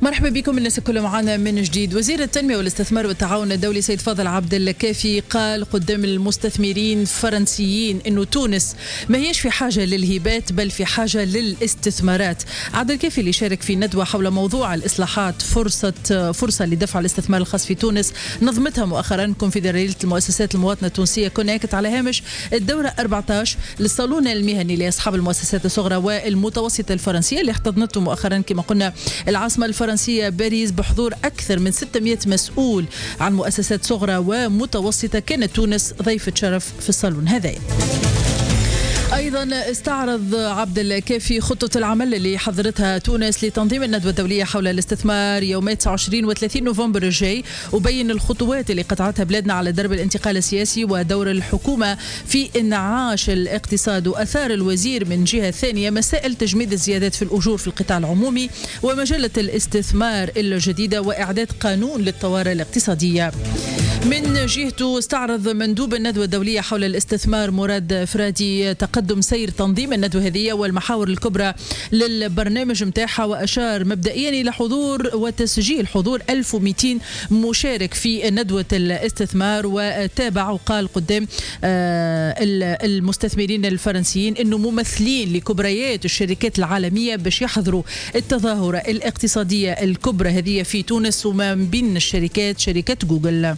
مرحبا بكم الناس الكل معنا من جديد. وزير التنمية والاستثمار والتعاون الدولي سيد فاضل عبد الكافي قال قدام المستثمرين الفرنسيين انه تونس ما هيش في حاجة للهبات بل في حاجة للاستثمارات. عبد الكافي اللي شارك في ندوة حول موضوع الإصلاحات فرصة لدفع الاستثمار الخاص في تونس نظمتها مؤخرا كونفدرالية المؤسسات المواطنة التونسية كونكت على هامش الدورة 14 للصالون المهني لأصحاب المؤسسات الصغرى والمتوسطة الفرنسية اللي احتضنته مؤخرا كما قلنا العاصمة الفرنسية باريس بحضور أكثر من 600 مسؤول عن مؤسسات صغرى ومتوسطة. كانت تونس ضيفة شرف في الصالون هذا. أيضا استعرض عبد الكافي خطة العمل اللي حضرتها تونس لتنظيم الندوة الدولية حول الاستثمار يومي 29 و 30 نوفمبر الجاي، وبين الخطوات اللي قطعتها بلادنا على درب الانتقال السياسي ودور الحكومة في انعاش الاقتصاد. وأثار الوزير من جهة ثانية مسائل تجميد الزيادات في الأجور في القطاع العمومي ومجلة الاستثمار الجديدة وإعداد قانون للطوارئ الاقتصادية. من جهته استعرض مندوب الندوة الدولية حول الاستثمار مراد فرادي تقدم سير تنظيم الندوة هذه والمحاور الكبرى للبرنامج متاعها، وأشار مبدئيا إلى حضور وتسجيل حضور 1200 مشارك في ندوة الاستثمار. وتابع وقال قدام المستثمرين الفرنسيين أنه ممثلين لكبريات الشركات العالمية باش يحضروا التظاهرة الاقتصادية الكبرى هذه في تونس، وما بين الشركات شركة جوجل.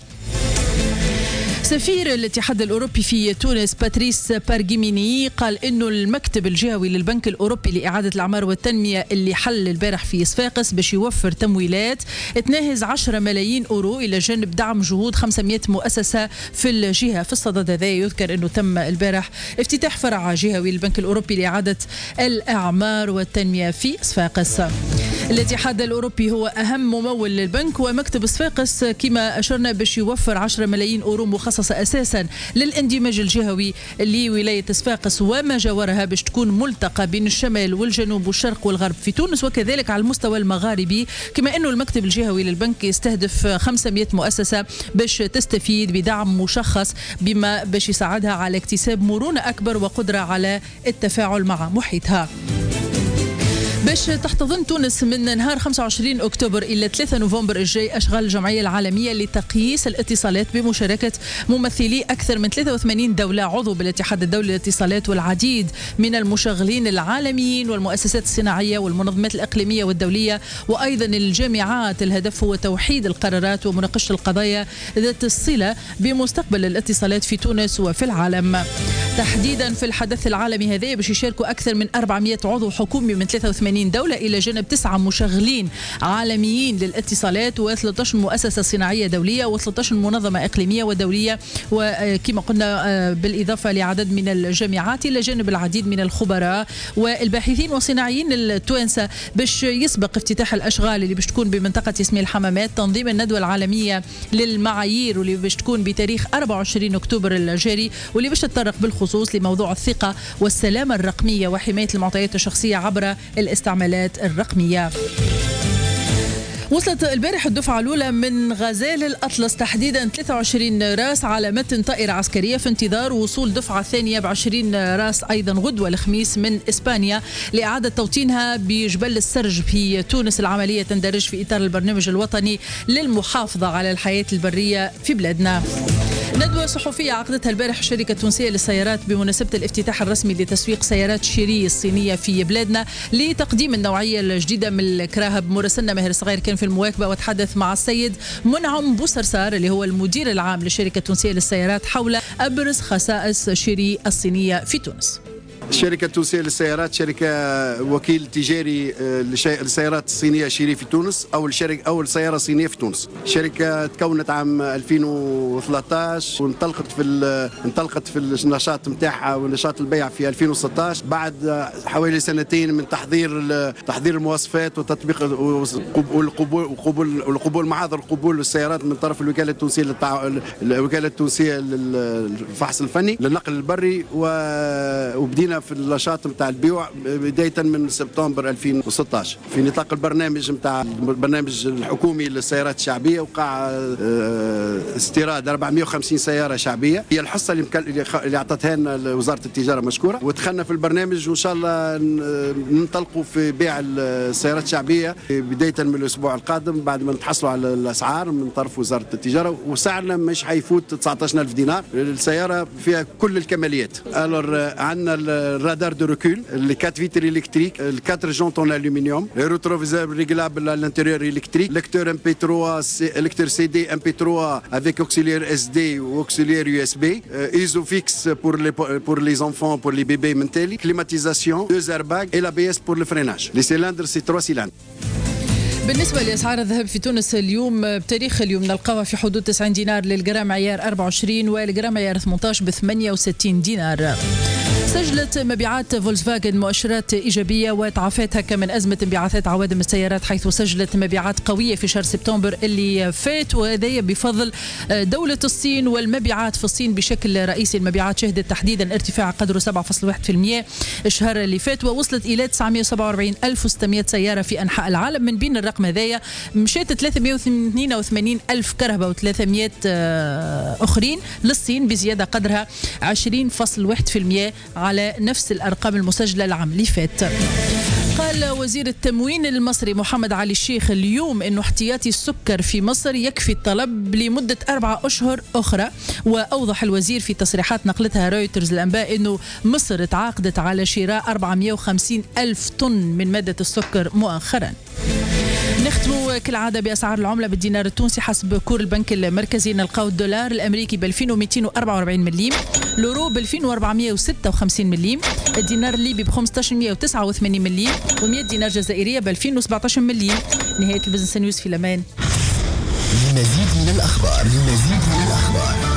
سفير الاتحاد الأوروبي في تونس باتريس بارجيميني قال إنه المكتب الجهوي للبنك الأوروبي لإعادة الأعمار والتنمية اللي حل البارح في صفاقس باش يوفر تمويلات تناهز 10 ملايين أورو إلى جانب دعم جهود 500 مؤسسة في الجهة. في الصدد هذا يذكر إنه تم البارح افتتاح فرع جهوي للبنك الأوروبي لإعادة الأعمار والتنمية في صفاقس. الاتحاد الأوروبي هو أهم ممول للبنك، ومكتب صفاقس كما أشرنا باش يوفر 10 ملايين أورو مخصصة أساسا للاندماج الجهوي لولاية صفاقس وما جاورها باش تكون ملتقى بين الشمال والجنوب والشرق والغرب في تونس، وكذلك على المستوى المغاربي، كما أنه المكتب الجهوي للبنك يستهدف 500 مؤسسة باش تستفيد بدعم مشخص بما باش يساعدها على اكتساب مرونة أكبر وقدرة على التفاعل مع محيطها. باش تحتضن تونس من نهار 25 أكتوبر إلى 3 نوفمبر الجاي أشغال الجمعية العالمية لتقييس الاتصالات بمشاركة ممثلي أكثر من 83 دولة عضو بالاتحاد الدولي للاتصالات والعديد من المشغلين العالميين والمؤسسات الصناعية والمنظمات الإقليمية والدولية وأيضا الجامعات. الهدف هو توحيد القرارات ومناقشة القضايا ذات الصلة بمستقبل الاتصالات في تونس وفي العالم. تحديدا في الحدث العالمي هذا باش يشاركوا أكثر من 400 عضو حكومي من 83 دولة إلى جانب 9 مشغلين عالميين للاتصالات و13 مؤسسة صناعية دولية و13 منظمة إقليمية ودولية، وكما قلنا بالإضافة لعدد من الجامعات إلى جانب العديد من الخبراء والباحثين والصناعيين التوانسة باش يسبق افتتاح الأشغال اللي باش تكون بمنطقة ياسمين الحمامات تنظيم الندوة العالمية للمعايير واللي باش تكون بتاريخ 24 أكتوبر الجاري، واللي باش تتطرق بالخصوص لموضوع الثقة والسلامة الرقمية وحماية المعطيات الشخصية عبر الاستعمالات الرقمية. وصلت البارح الدفعة الأولى من غزال الأطلس تحديدا 23 راس على متن طائرة عسكرية في انتظار وصول دفعة ثانية ب20 راس أيضا غدوة الخميس من إسبانيا لإعادة توطينها بجبل السرج في تونس. العملية تندرج في إطار البرنامج الوطني للمحافظة على الحياة البرية في بلادنا. ندوة صحفية عقدتها البارح الشركة التونسية للسيارات بمناسبة الافتتاح الرسمي لتسويق سيارات شيري الصينية في بلادنا لتقديم النوعية الجديدة من الكراهب. مراسلنا ماهر الصغير كان في المواكبة وتحدث مع السيد منعم بوصرصار اللي هو المدير العام للشركة التونسية للسيارات حول أبرز خصائص شيري الصينية في تونس. الشركة التونسية للسيارات شركة وكيل تجاري للسيارات الصينية شيري في تونس، أول سيارة صينية في تونس. الشركة تكونت عام 2013 وانطلقت في النشاط نتاعها ونشاط البيع في 2016 بعد حوالي سنتين من تحضير المواصفات وتطبيق والقبول محاضر القبول للسيارات من طرف الوكالة التونسية للفحص الفني للنقل البري، وبدينا بدينا في النشاط نتاع البيوع بداية من سبتمبر 2016 في نطاق البرنامج نتاع البرنامج الحكومي للسيارات الشعبية. وقع استيراد 450 سيارة شعبية، هي الحصة اللي أعطتها لنا وزارة التجارة مشكورة. ودخلنا في البرنامج وإن شاء الله ننطلقوا في بيع السيارات الشعبية بداية من الأسبوع القادم بعد ما نتحصلوا على الأسعار من طرف وزارة التجارة. وسعرنا مش حيفوت 19,000 دينار. السيارة فيها كل الكماليات. عندنا الرادار دو ريكول، les 4 vitres électriques, les 4 jantes en aluminium, les rétroviseurs réglables à l'intérieur électrique, lecteur MP3, lecteur CD MP3 avec auxiliaire SD ou auxiliaire USB, Isofix pour les enfants, pour les bébés mentali, climatisation, 2 airbags et l'ABS pour le freinage. Les cylindres c'est 3 cylindres. بالنسبة لأسعار الذهب في تونس اليوم بتاريخ اليوم نلقاها في حدود 90 دينار للجرام معيار 24 والجرام معيار 18 ب 68 دينار. سجلت مبيعات فولكسفاجن مؤشرات إيجابية وتعافت كمن أزمة انبعاثات عوادم السيارات، حيث سجلت مبيعات قوية في شهر سبتمبر اللي فات، وهذا بفضل دولة الصين والمبيعات في الصين بشكل رئيسي. المبيعات شهدت تحديدا ارتفاع قدره 7.1% الشهر اللي فات، ووصلت إلى 947,600 سيارة في أنحاء العالم. من بين الرقم هذايا مشيت 382,000 كرهبة و300 أخرين للصين بزيادة قدرها 20.1% على نفس الأرقام المسجلة العام اللي فات. قال وزير التموين المصري محمد علي الشيخ اليوم أنه احتياطي السكر في مصر يكفي الطلب لمدة 4 أشهر أخرى. وأوضح الوزير في تصريحات نقلتها رويترز الأنباء أنه مصر تعاقدت على شراء 450,000 طن من مادة السكر مؤخرا. نختم كالعادة بأسعار العملة. بالدينار التونسي حسب كور البنك المركزي نلقاو الدولار الأمريكي ب 2244 مليم، اليورو ب 2456 مليم، الدينار الليبي ب 1589 مليم، و100 دينار جزائرية ب 2017 مليم. نهاية البزنس نيوز في الأمان. لمزيد من الأخبار